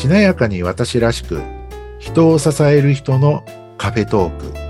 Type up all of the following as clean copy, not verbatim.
しなやかに私らしく、人を支える人のカフェトーク。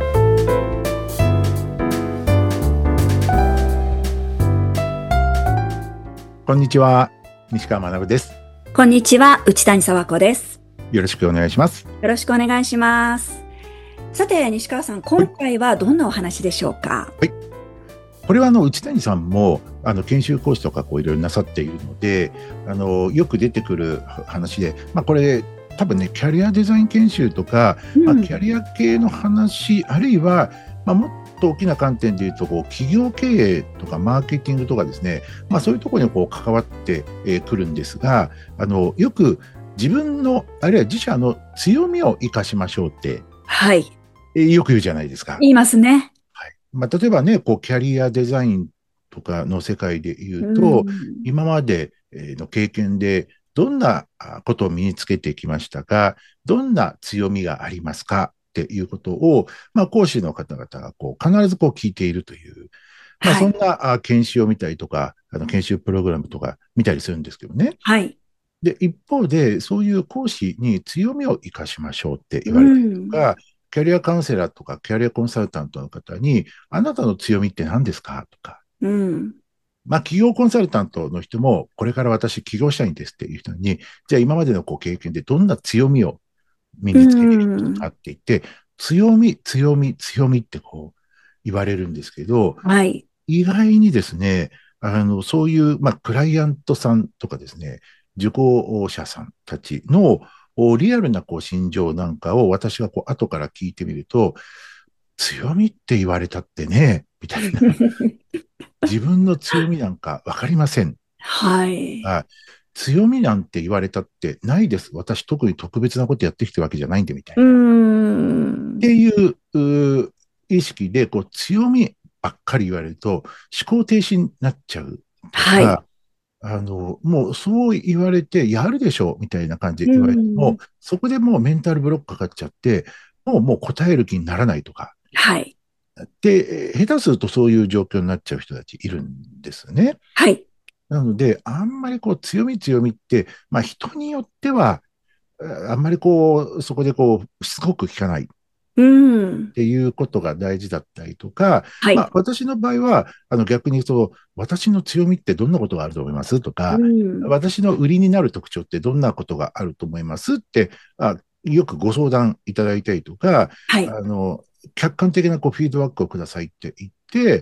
こんにちは、西川学です。 こんにちは、内谷佐和子です。 よろしくお願いします。 よろしくお願いします。さて、西川さん、今回はどんなお話でしょうか？ はい。これは内谷さんも研修講師とかいろいろなさっているので、よく出てくる話で、これ多分ね、キャリアデザイン研修とか、キャリア系の話、あるいは、もっと大きな観点でいうと企業経営とかマーケティングとかですね、そういうところに関わってくるんですが、よく自分のあるいは自社の強みを生かしましょうって、 はい、 よく言うじゃないですか。 言いますね。 はい。例えばね、キャリアデザインとかの世界で言うと、今までの経験でどんなことを身につけてきましたか、どんな強みがありますかっていうことを、講師の方々が必ず聞いているという、そんな研修を見たりとか、研修プログラムとか見たりするんですけどね。 はい。 で、一方で、そういう講師に強みを生かしましょうって言われたりとか、キャリアカウンセラーとかキャリアコンサルタントの方に、あなたの強みって何ですかとか、企業コンサルタントの人も、これから私起業したいんですっていう人に、じゃあ今までの経験でどんな強みを身につけているかって言って、強み、強み、強みって言われるんですけど、 はい、 意外にですね、そういう、クライアントさんとかですね、受講者さんたちのリアルな心情なんかを私が後から聞いてみると、強みって言われたってね、みたいな。自分の強みなんかわかりません。 はい。 強みなんて言われたってないです。私特に特別なことやってきたわけじゃないんで、みたいな。っていう意識で、強みばっかり言われると、思考停止になっちゃうとか、もうそう言われて、やるでしょうみたいな感じで言われても、そこでもうメンタルブロックかかっちゃって、もう答える気にならないとか。 はい。 で、下手するとそういう状況になっちゃう人たちいるんですね。 はい。 なので、あんまり強み強みって、人によっては、あんまりそこでしつこく聞かないっていうことが大事だったりとか、 はい。 私の場合は、逆に私の強みってどんなことがあると思いますとか、私の売りになる特徴ってどんなことがあると思いますって、よくご相談いただいたりとか、 はい。 客観的なフィードバックをくださいって言って、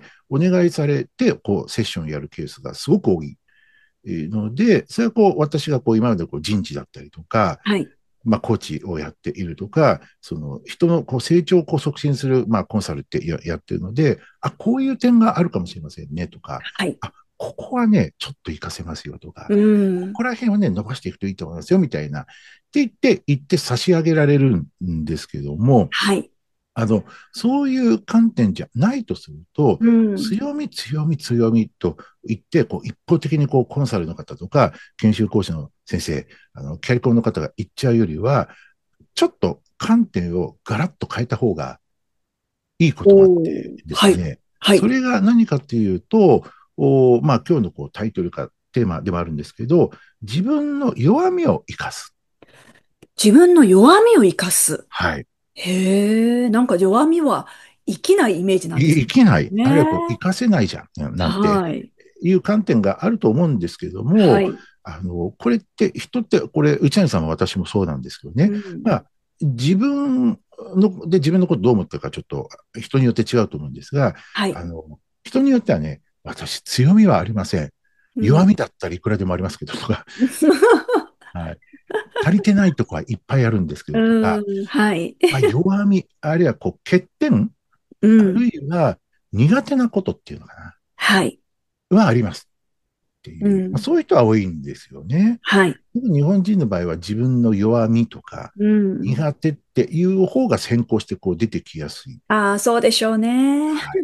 お願いされて、セッションをやるケースがすごく多いので、それは私が今まで人事だったりとか、 はい。 コーチをやっているとか、人の成長を促進する、コンサルってやってるので、こういう点があるかもしれませんねとか、 はい。 ここはね、ちょっと活かせますよとか、ここら辺はね、伸ばしていくといいと思いますよみたいな、って言って差し上げられるんですけども、 はい。 そういう観点じゃないとすると、強み、強み、強みと言って、一方的にコンサルの方とか、研修講師の先生、キャリコンの方が言っちゃうよりは、ちょっと観点をガラッと変えた方がいいことがあってですね、それが何かというと、今日のタイトルかテーマでもあるんですけど、自分の弱みを生かす。 自分の弱みを生かす。 はい。 へえ、なんか弱みは生きないイメージなんです生きない。あるいはね。 生かせないじゃん、なんてはい。 いう観点があると思うんですけども、 はい。 これって人って、内谷さんも私もそうなんですけどね。自分自分のことどう思ってるかちょっと人によって違うと思うんですが、 はい。 人によってはね、私強みはありません。弱みだったらいくらでもありますけどとか、はい。足りてないとこはいっぱいあるんですけどとか、 はい。 弱み、あるいは欠点、あるいは苦手なことっていうのかな、 はい。 はありますっていう、そういう人は多いんですよね。 はい。 日本人の場合は自分の弱みとか苦手っていう方が先行して出てきやすい。 ああ、そうでしょうね。 はい。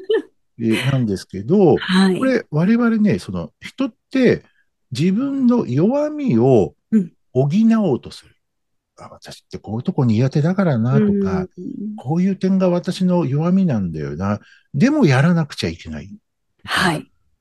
なんですけど、 はい。 これ我々ね、人って自分の弱みを補おうとする。私ってこういうとこ苦手だからなとか、こういう点が私の弱みなんだよな。でもやらなくちゃいけないとか、 はい。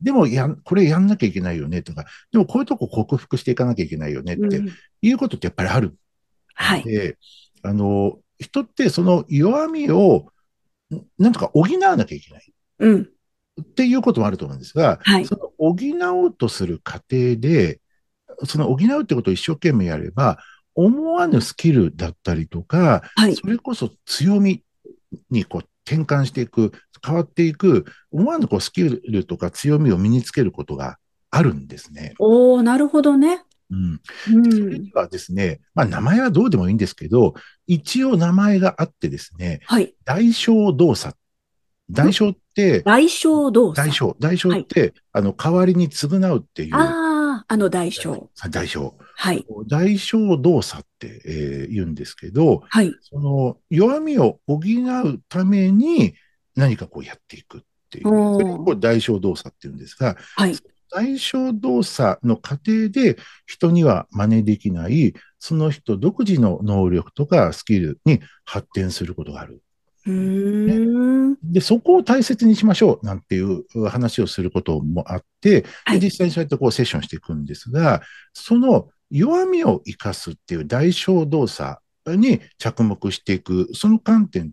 でもこれやんなきゃいけないよねとか、でもこういうとこ克服していかなきゃいけないよねってうん。 いうことってやっぱりあるはい。 ので、人ってその弱みをなんとか補わなきゃいけないうん。 っていうこともあると思うんですが、 はい。 その補おうとする過程で、その補うってことを一生懸命やれば、思わぬスキルだったりとか、 はい。 それこそ強みにこう転換していく、変わっていく、思わぬこうスキルとか強みを身につけることがあるんですね。 おー、なるほどね。 うん、 うでそれにん。 はですね、まあ、名前はどうでもいいんですけど、一応名前があってですね、 はい。 代償動作。代ん償って、 代償動作。 代償はい。 って、代わりに償うっていう、 ああ、あの代償。 代償。 はい。 代償動作って、言うんですけど、 はい。 その弱みを補うために何かこうやっていくっておいう、それをこー。 う代償動作っていうんですが、 はい。 代償動作の過程で人には真似できない、その人独自の能力とかスキルに発展することがある。 うーね、 ん。 で、そこを大切にしましょうなんていう話をすることもあって、で、 はい。 実際にそうやってこうセッションしていくんですが、その弱みを生かすっていう代償動作に着目していく、その観点って、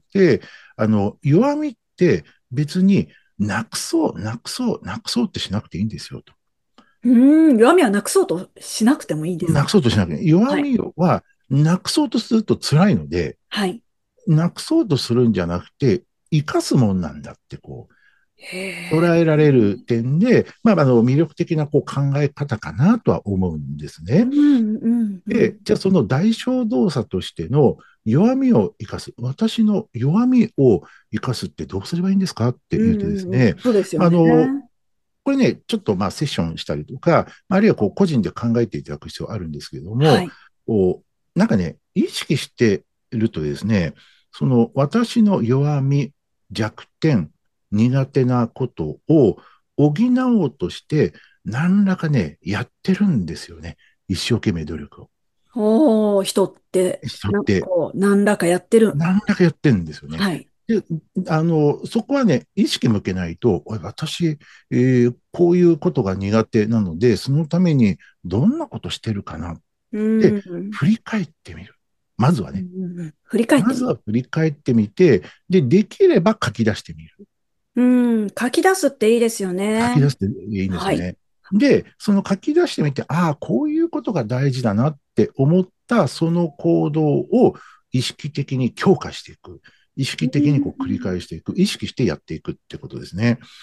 弱みって別になくそうってしなくていいんですよと。 うーん。弱みはなくそうとしなくてもいいんですなくか？ そうとしなくて、弱はい。 みはなくそうとすると辛いので、 はい。 なくそうとするんじゃなくて、生かすもんなんだってこう、捉へえ。 えられる点で、まあ、魅力的なこう考え方かなとは思うんですね。 うん、うん、うで、 ん。 じゃあその代償動作としての弱みを生かす、私の弱みを生かすってどうすればいいんですかってうん、 言うとですうん、うん。 ね、 そうですよまあ、 ね。 これね、ちょっとまあセッションしたりとか、あるいはこう個人で考えていただく必要あるんですけれども、 はい。 こうなんかね、意識しているとですね、その私の弱み、弱点、苦手なことを補おうとして、何らかね、やってるんですよね。一生懸命努力を。 おー、人って、なんか人って、 こう、何らかやってる。 何らかやってるんですよね。 はい。 で、そこはね、意識向けないと、私、こういうことが苦手なので、そのためにどんなことしてるかなっうてん。 振り返ってみる。まずはうね。 ん、うん、振り返ってみる。 まずは振り返ってみて、で、できれば書き出してみる。 うん、書き出すっていいですよね。 書き出していいんですはい。 よね。で、その書き出してみて、ああ、こういうことが大事だなって思ったその行動を意識的に強化していく。意う識的にこう繰りん。 返していく。意識してやっていくってことですね。 うん。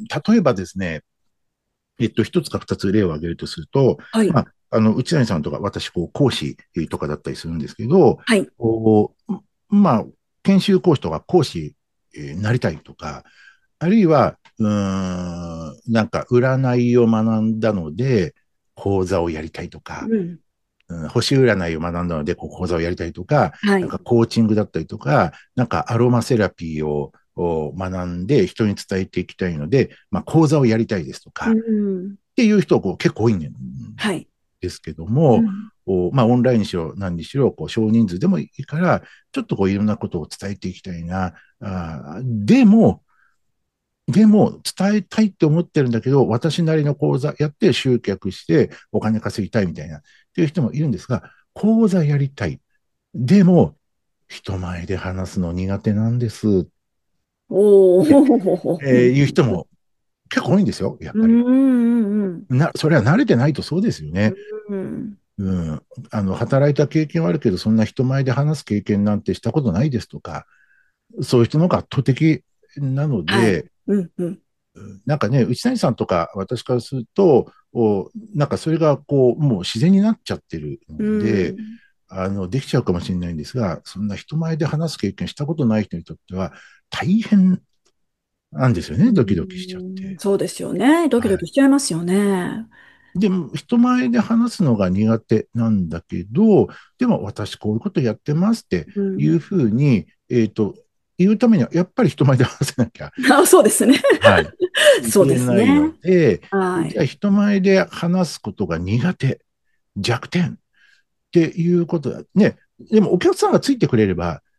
例えばですね、一つか二つ例を挙げるとすると、 はい。 まあ、内谷さんとか私、こう、講師とかだったりするんですけど、 はい。 こう、まあ、研修講師とか講師になりたいとか、あるいは、なんか占いを学んだので、講座をやりたいとか、 うん。 星占いを学んだので、こう講座をやりたいとか、 はい。 なんかコーチングだったりとか、なんかアロマセラピーを学んで人に伝えていきたいので、まあ、講座をやりたいですとうか、 ん。 っていう人が結構多いんはい。 ですけども、 うん。 まあ、オンラインにしろ何にしろこう少人数でもいいから、ちょっとこういろんなことを伝えていきたいな。でも伝えたいって思ってるんだけど、私なりの講座やって集客してお金稼ぎたいみたいなっていう人もいるんですが、講座やりたい。でも、人前で話すの苦手なんですっおて、 お。 いう人も結構多いんですよ、やっうん。 ぱり。 うん。 それは慣れてないとそうですよね。 うん。 うん。働いた経験はあるけど、そんな人前で話す経験なんてしたことないですとか、そういう人の方が圧倒的なのはい。 で、 うん。うん。 なんかね、内谷さんとか私からすると、なんかそれがこう、もう自然になっちゃってるうので、 ん。 できちゃうかもしれないんですが、そんな人前で話す経験したことない人にとっては大変なんですようね、ドキドキしちゃっん。 て。 そうですよね。ドキドはい。 キしちゃいますよね。 でも、人前で話すのが苦手なんだけど、でも私こういうことやってますってうん。 いうふうに、言うためには、やっぱり人前で話せなきゃ、 あ、そうですね。 はい、いそうですね。 けないので、 はい。 じゃあ人前で話すことが苦手、弱点っていうことだ。ね、でもお客さんがついてくれれば、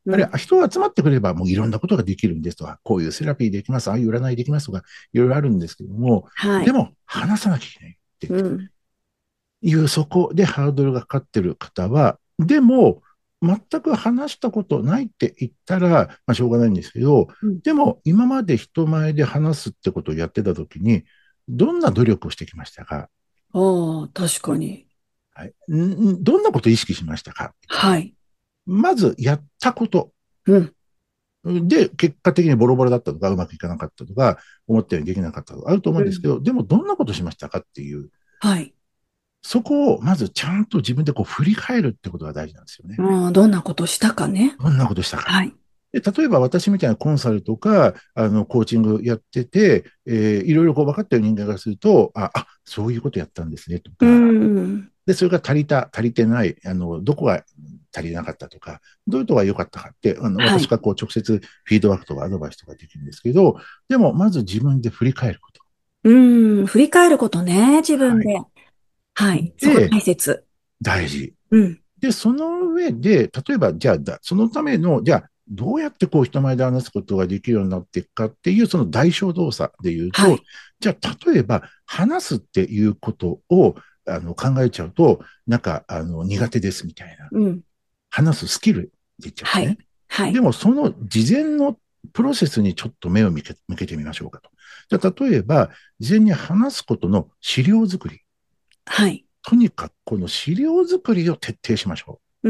あるいうん。 は人が集まってくればもういろんなことができるんですとか、こういうセラピーできます、ああいう占いできますとか、いろいろあるんですけども、 はい。 でも話さなきゃいけないってうん。 いうそこでハードルがかかってる方は、でも全く話したことないって言ったら、まあ、しょうがないんですけど、 うん。 でも今まで人前で話すってことをやってた時に、どんな努力をしてきましたか？ ああ、確かに。 はい、どんなことを意識しましたかみたいな。 はい。 まずやったことうん。 で、結果的にボロボロだったとか、うまくいかなかったとか、思ったようにできなかったとか、あると思ううん。 んですけど、でもどんなことしましたかっていう、 はい。 そこをまずちゃんと自分でこう振り返るってことが大事なんですよね。 うん、どんなことしたかね。 どんなことしたか。 はい。 で、例えば私みたいなコンサルとか、コーチングやってて、いろいろこう分かってる人間がすると、そういうことやったんですねとうか、 ん。 で、それが足りてない、どこが足りなかったとか、どういうとこが良かったかって、 はい。 私がこう直接フィードバックとかアドバイスとかできるんですけど、でも、まず自分で振り返ること。 うん。振り返ることね、自分で。 はい。 はい。そこで、 大切。 大事。 うん。 で、その上で、例えば、じゃあ、そのための、じゃあ、どうやってこう人前で話すことができるようになっていくかっていう、その代償動作で言うと、 はい。 じゃあ、例えば、話すっていうことを考えちゃうと、なんか、苦手ですみたいな。 うん。 話すスキルって言っちゃうんですはい。 ね。 はい。 でも、その事前のプロセスにちょっと目を向けてみましょうかと。じゃあ、例えば、事前に話すことの資料作り。 はい。 とにかくこの資料作りを徹底しましょう。 うん。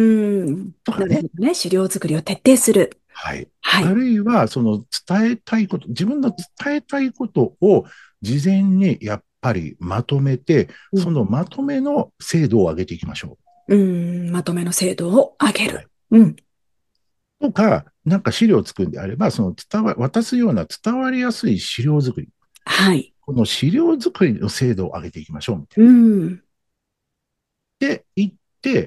とかね。 なるほどね。資料作りを徹底する。 はい。 はい。 あるいは、その伝えたいこと、自分の伝えたいことを事前にやっぱりまとめて、 うん。 そのまとめの精度を上げていきましょうん。まとめの精度を上げう。はる。 い。 うん。 とか、なんか資料を作るんであれば、その渡すような伝わりやすい資料作り。 はい。 この資料作りの精度を上げていきましょう、みたいうん。 な。で、言って、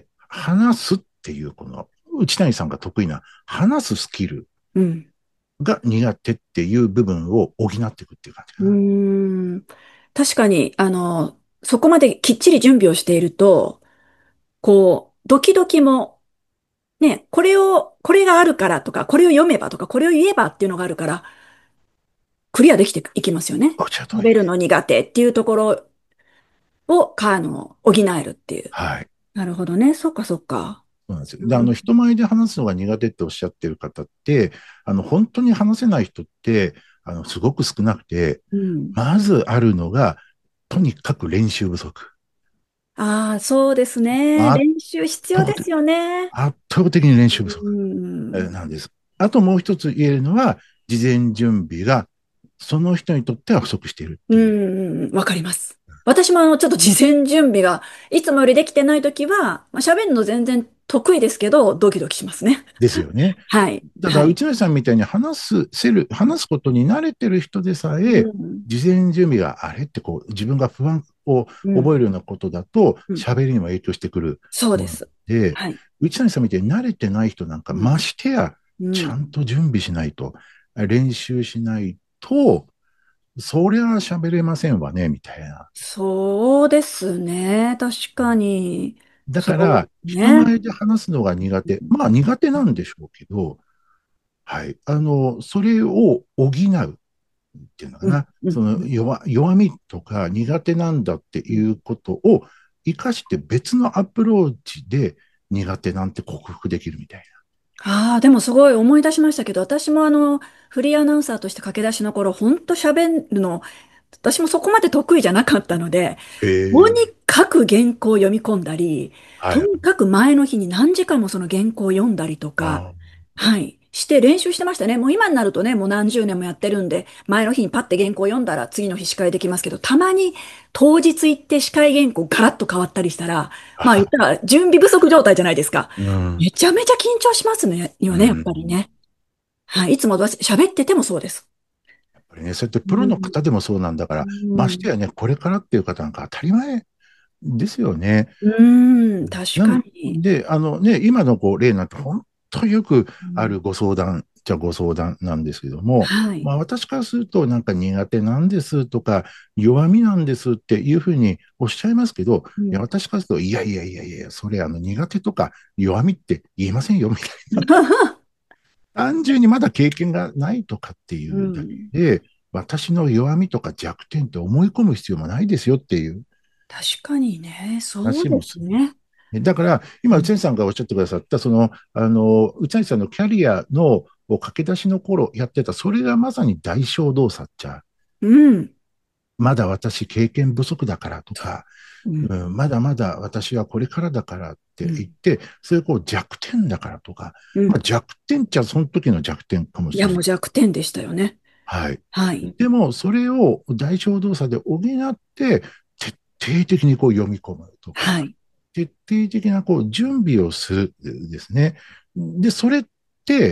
話すっていう、この、内谷さんが得意な話すスキルうん。 が苦手っていう部分を補っていくっていう感じかうな。 ーん。確かに、そこまできっちり準備をしていると、こう、ドキドキも、ね、これがあるからとか、これを読めばとか、これを言えばっていうのがあるから、クリアできていきますよね。 おっしゃる通りです。 食べるの苦手っていうところを、補えるっていう。 はい。 なるほどね。そっかそっか。 そうなんですよ。で、 うん。 人前で話すのが苦手っておっしゃってる方って、本当に話せない人って、すごく少なくて、 うん。 まずあるのが、とにかく練習不足。 ああ、そうですね。 圧練習必要倒的、 ですよね。 圧倒的に練習不足うん。 なんです。あともう一つ言えるのは、事前準備がその人にとっては不足しているっうていう。 ん、わかります。私もちょっと事前準備がいつもよりできてないときは、まあ、喋るの全然得意ですけど、ドキドキしますね。 ですよね。 はい。 ただ、 はい。 内野さんみたいに話すことに慣れてる人でさえ、 うん。 事前準備があれってこう、自分が不安をうん。 覚えるようなことだと、 うん。 喋りにも影響してくるものそうです。 で、 はい。 内谷さんみたいに慣れてない人なんか、 うん。 ましてや、 うん。 ちゃんと準備しないと、練習しないと、そりゃ喋れませんわね、みたいな。 そうですね。確かに。 だから、 そうね。 人前で話すのが苦手。まあ苦手なんでしょうけど、はい。それを補うっていうのかうん。 な。 うん。 そのうん。 弱みとか苦手なんだっていうことを活かして別のアプローチで苦手なんて克服できるみたいああ、でもすごい思い出しましたけど、私もフリーアナウンサーとして駆け出しの頃、ほんと喋るの、私もそこまで得意じゃなかったので、 な。へとにえ。 かく原稿を読み込んだり、 はい。 とにかく前の日に何時間もその原稿を読んだりとか、 あはい、して練習してましたね。もう今になるとね、もう何十年もやってるんで、前の日にパッて原稿を読んだら次の日司会できますけど、たまに当日行って司会原稿ガラッと変わったりしたら、まあ言っあ。 たら準備不足状態じゃないですか。 うん。 めちゃめちゃ緊張しますね、よね、やっうん。 ぱりね。はい、いつも私喋っててもそうです。 やっぱりね、そうやってプロのうん。 方でもそうなんだかうら、ましてん。 やね、これからっていう方なんか当たり前ですよね。 うん、確なんかに。 で、今のこう例なんて本当よくうん。 あるご相談じゃご相談なんですけども、 はい。 まあ私からするとなんか苦手なんですとか弱みなんですっていうふうにおっしゃいますけど、いやうん。 私からするといやいやいやいや、それ苦手とか弱みって言いませんよみたいな。 単純にまだ経験がないとかってういうだけん。 で、私の弱みとか弱点って思い込む必要もないですよっていう確かにね、そうで話もする。 すね。 だから、今、 うん。 内谷さんがおっしゃってくださった、内谷さんのキャリアの駆け出しの頃やってた、それがまさに代償動作っちゃ、 うん。 まだ私経験不足だからとか、 うん。 まだまだ私はこれからだからって言っうん。 て、それこう弱点だからとか、まあ、 うん。 弱点っちゃその時の弱点かもいや、 しれない。 もう弱点でしたよね。 はい。 はい。 でも、それを代償動作で補って、徹底的にこう読み込むとか、 はい。 徹底的なこう準備をするですね。で、それって、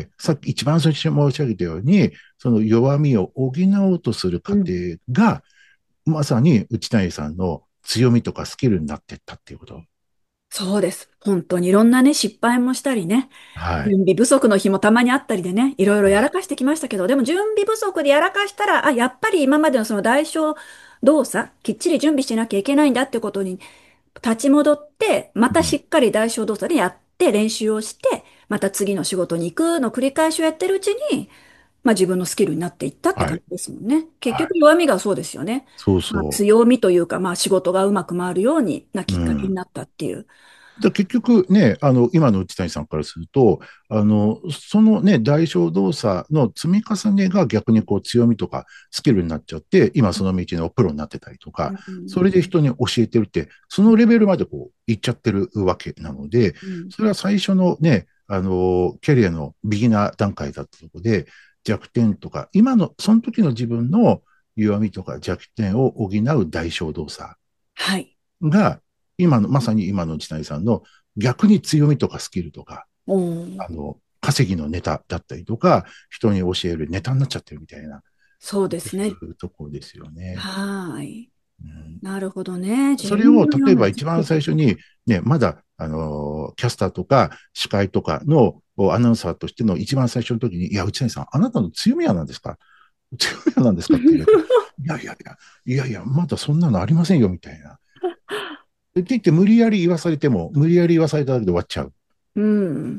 さっき一番最初に申し上げたように、その弱みを補おうとする過程うん。 が、まさに内谷さんの強みとかスキルになっていったっていうこと。 そうです。本当にいろんなね、失敗もしたりね、 はい。 準備不足の日もたまにあったりでね、いろいろやらはかしてきましたけど、でも準備不足でやらかしたら、あ、やっぱり今までのその代償動作、きっちり準備しなきゃいけないんだってことに立ち戻って、まい。うん。 たしっかり代償動作でやって練習をして、また次の仕事に行くの繰り返しをやってるうちに、まあ自分のスキルになっていったってはい。 感じですもんね。結はい。 局弱みがそうですよね。まあそうそ強みというか、まあ仕事がうまく回るようになう。うきっかけにん。 なったっていう。 結局ね、今の内谷さんからすると、そのね、代償動作の積み重ねが逆にこう強みとかスキルになっちゃって、今その道のプロになってたりとか、 うん。 それで人に教えてるって、そのレベルまでこう行っちゃってるわけなので、 うん。 それは最初のね、キャリアのビギナー段階だったところで、弱点とか、今の、その時の自分の弱みとか弱点を補う代償動作はい。 が、まさに今の内谷さんの逆に強みとかスキルとか、 おー、 稼ぎのネタだったりとか、人に教えるネタになっちゃってるみたいな、 そうでいすね。 うところですよね。 はーい。 うん、 なるほどね。自それを、 分の弱例えば一番みを知って。 最初に、ね、まだ、キャスターとか司会とかのアナウンサーとしての一番最初の時に、いや、内谷さん、あなたの強みは何ですか？強みは何ですかって言うと、いやいやいや、いやいや、まだそんなのありませんよ、みたいな。って言って無理やり言わされても、無理やり言わされただけで終わっちゃううん。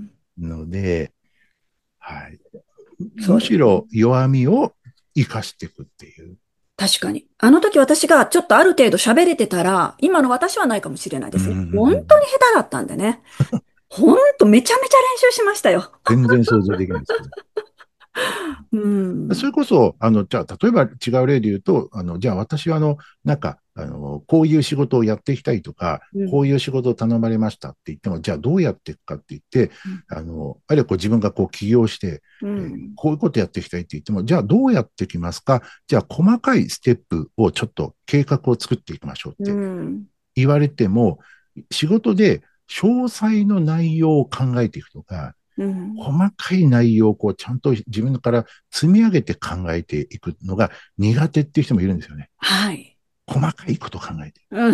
ので、はい。 そうですね。 むしろ弱みを生かしていくっていう。 確かに。あの時私がちょっとある程度喋れてたら、今の私はないかもしれないでうんうすね。 んうんう本当にん、 下手だったんでね。本当めちゃめちゃ練習しましたよ。 全然想像できないですけど。 うん。 それこそ、じゃあ、例えば違う例で言うと、じゃあ私はなんか、こういう仕事をやっていきたいとか、 うん。 こういう仕事を頼まれましたって言っても、じゃあどうやっていくかって言って、あるいはこう自分がこう起業して、 うん。 こういうことやっていきたいって言っても、じゃあどうやっていきますか？じゃあ細かいステップをちょっと計画を作っていきましょうっうてん。 言われても、仕事で詳細の内容を考えていくとか、 うん。 細かい内容をこうちゃんと自分から積み上げて考えていくのが苦手っていう人もいるんですよね。 はい。 細かいことを考えて。 うん。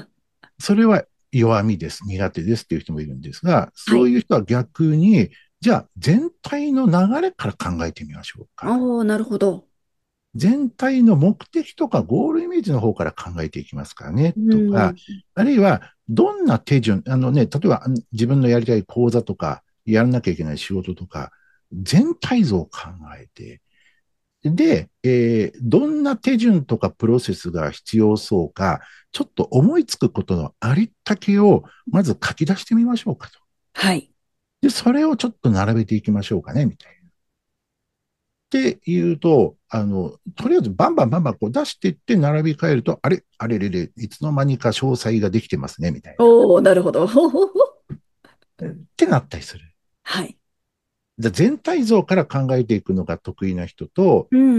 それは弱みです、苦手ですっていう人もいるんですが、 はい。 そういう人は逆に、じゃあ全体の流れから考えてみましょうか。 おー、なるほど。 全体の目的とかゴールイメージの方から考えていきますからね、 うとか、 ん。 あるいは、どんな手順、例えば自分のやりたい講座とか、やらなきゃいけない仕事とか、全体像を考えて、で、どんな手順とかプロセスが必要そうか、ちょっと思いつくことのありったけを、まず書き出してみましょうかと。 はい。 で、それをちょっと並べていきましょうかね、みたいな。っていうと、とりあえずバンバンバンバンこう出していって並び替えると、あれ、あれれれ、いつの間にか詳細ができてますね、みたいな。 おー、なるほど。ほほほ。 ってなったりする。 はい。 全体像から考えていくのが得意な人と、 うん。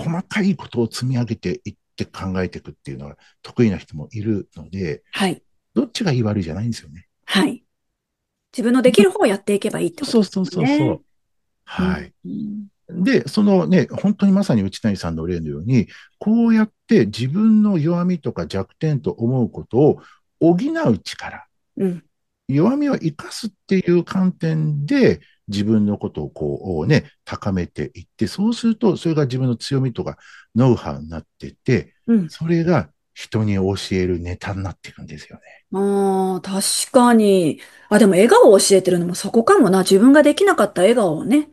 細かいことを積み上げていって考えていくっていうのが得意な人もいるので、 はい。 どっちがいい悪いじゃないんですよね。 はい。自分のできる方をやっていけばいいってことですそうそうそうそね。 う。 うん。 はい。 うん。 で、そのね、本当にまさに内谷さんの例のように、こうやって自分の弱みとか弱点と思うことを補う力、 うん。 弱みを生かすっていう観点で自分のことをこうね、高めていって、そうするとそれが自分の強みとかノウハウになっていって、 うん。 それが人に教えるネタになっていくんですよね。 ああ、確かに。あ、でも笑顔を教えてるのもそこかもな。自分ができなかった笑顔をね。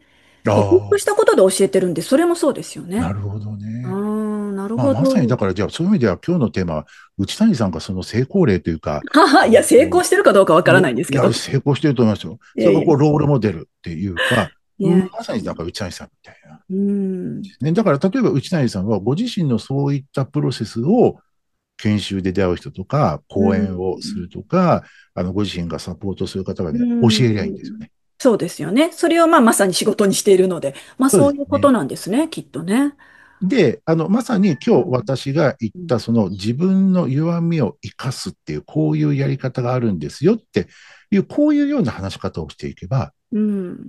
あで、ちょっとしあ、 たことで教えてるんで、それもそうですよね。 なるほどね。 なるまあ、 ほど。 まさにだからじゃあそういう意味では今日のテーマは内谷さんがその成功例というか、 はは、いや、成功してるかどうかわからないんですいや、 けど。 成功してると思いますよ。それがいやいや、 こうロールモデルっていうか、 いや、 まさになんか内谷さんみたいな。 うん、 ね、だから例えば内谷さんはご自身のそういったプロセスを研修で出会う人とか、 う講演をすん、 るとか、ご自身がサポートする方がうね、教えりゃいいんですよん。 ね。 そうですよね。それをまあまさに仕事にしているので、まあそうでそういうことすね。 なんですね、きっとね。 で、まさに今日うん、 私が言っうん、 たその自分の弱みを生かすっていう、こういうやり方があるんですよっていう、こういうような話し方をしていけば、 うん、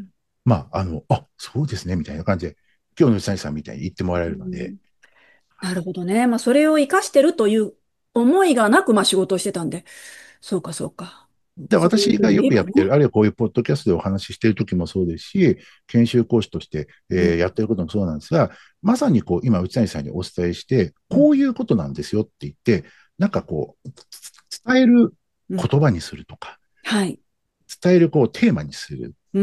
まあ、そうですね、みたいな感じで、今日の内谷さんみたいに言ってもらえるので、 うん。なるほどね。まあそれを活かしてるという思いがなく、まあ仕事をしてたんで、そうかそうか。 で、 そういうふう私がに言えばね。 よくやってる、あるいはこういうポッドキャストでお話ししている時もそうですし、研修講師として、 うん、 やってることもそうなんですが、まさにこう、今、内谷さんにお伝えして、 うん、 こういうことなんですよって言って、なんかこう、伝えるうん。 言葉にするとか、 はい。 伝えるこうテーマにするうん。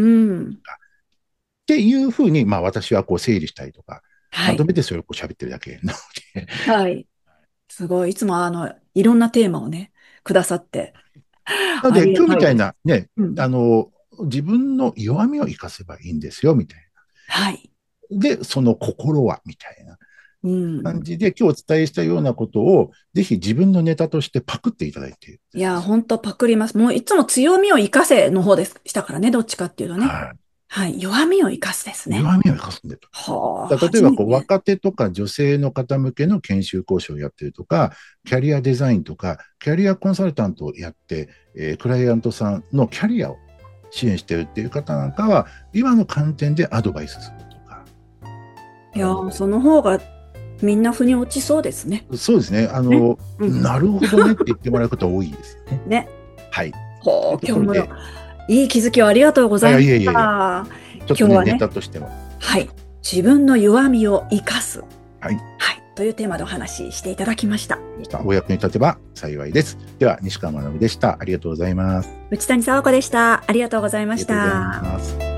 っていうふうに、まあ私はこう整理したりとか、 はい。 まとめてそれをこう喋ってるだけなので、 はい。すごい。いつもいろんなテーマをね、くださって、 なのでありが今日みたいたいです。 なね、 うん。 自分の弱みを生かせばいいんですよ、みたいはい。 な。で、その心は、みたいなうん。 感じで、今日お伝えしたようなことを、ぜひ自分のネタとしてパクっていただいていや、 ですね。 ほんとパクります。もういつも強みを生かせの方でしたからね、どっちかっていうとね。 はい。 はい。弱みを生かすですね。 弱みを生かすんだと。 はあ、 例えばこう初めて。 若手とか女性の方向けの研修講師をやってるとか、キャリアデザインとか、キャリアコンサルタントをやって、クライアントさんのキャリアを支援してるっていう方なんかは、今の観点でアドバイスするとか、 いや、その方がみんな腑に落ちそうですね。 そうですね、 ね。うん。 なるほどねって言ってもらうことは多いですね。 ね。 はい。というほう、今日もところで、 いい気づきをありがとうございましいやいやいや、 た。 ちょっとね、ネ今日はね、 タとしても、 はい。自分の弱みを生かす。 はい。 はい。というテーマでお話ししていただきました。 お役に立てば幸いです。では、西川学でした。ありがとうございます。 内谷沙和子でした。ありがとうございましありがとうございた。 ます。